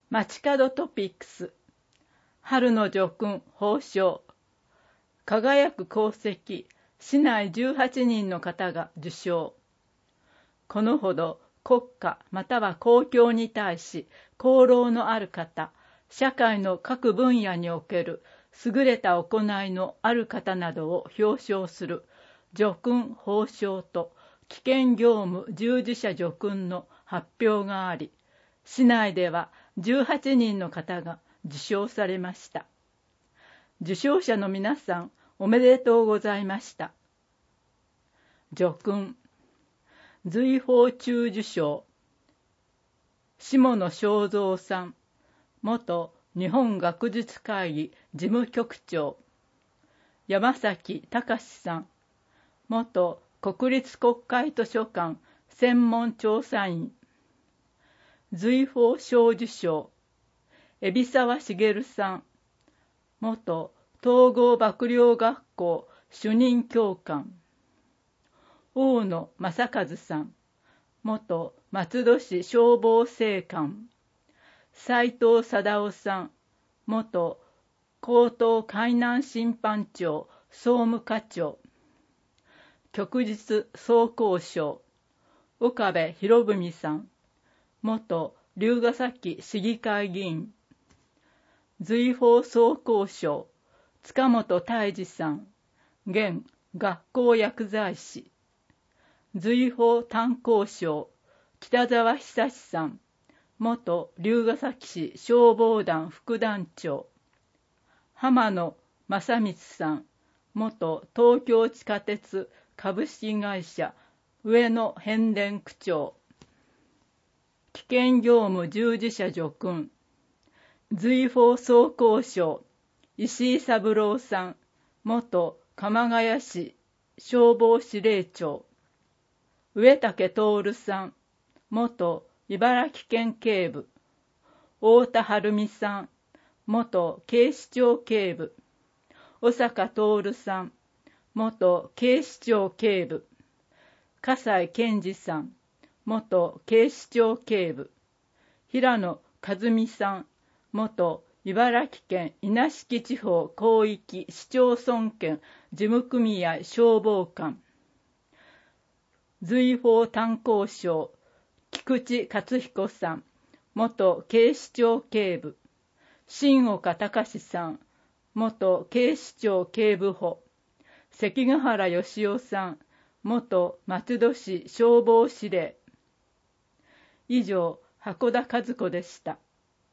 街角トピックス、春の叙勲褒章、輝く功績、市内18人の方が受章。このほど国家または公共に対し功労のある方、社会の各分野における優れた行いのある方などを表彰する叙勲褒章と危険業務従事者叙勲の発表があり、市内では18人の方が受章されました。受章者の皆さん、おめでとうございました。叙勲、瑞宝中受章、下野正三さん、元日本学術会議事務局長。山崎隆さん、元国立国会図書館専門調査員。瑞宝小受章、海老沢茂さん、元統合幕僚学校主任教官。大野正和さん、元松戸市消防正官。斉藤貞夫さん、元高等海難審判庁総務課長。旭日総工賞、岡部博文さん、元龍ケ崎市議会議員。瑞宝総工賞、塚本泰治さん、現学校薬剤師。瑞宝炭鉱賞、北沢久さん、元龍ケ崎市消防団副団長。浜野正光さん、元東京地下鉄株式会社上野変電区長。危険業務従事者叙勲、瑞宝総工賞、石井三郎さん、元鎌ヶ谷市消防司令長。上竹徹さん、元茨城県警部。太田晴美さん、元警視庁警部。小坂徹さん、元警視庁警部。笠井健二さん、元警視庁警部。平野和美さん、元茨城県稲敷地方広域市町村圏事務組合消防官。瑞宝炭鉱賞、菊池克彦さん、元警視庁警部。新岡隆さん、元警視庁警部補。関ヶ原義雄さん、元松戸市消防司令。以上、箱田和子でした。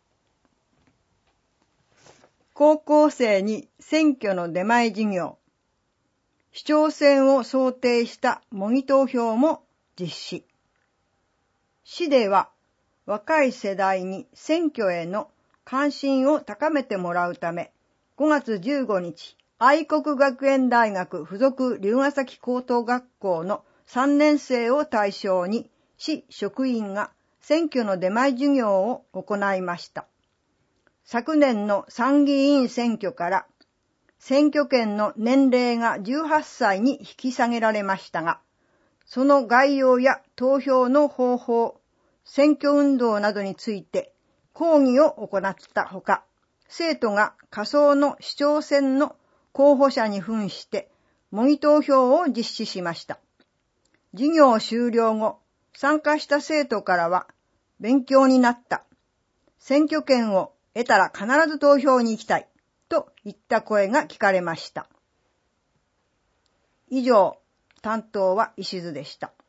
高校生に選挙の出前授業。市長選を想定した模擬投票も実施。市では若い世代に選挙への関心を高めてもらうため、5月15日、愛国学園大学附属龍ケ崎高等学校の3年生を対象に市職員が選挙の出前授業を行いました。昨年の参議院選挙から選挙権の年齢が18歳に引き下げられましたが、その概要や投票の方法、選挙運動などについて講義を行ったほか、生徒が仮想の市長選の候補者に扮して模擬投票を実施しました。授業終了後、参加した生徒からは、勉強になった。選挙権を得たら必ず投票に行きたい。といった声が聞かれました。以上、担当は石津でした。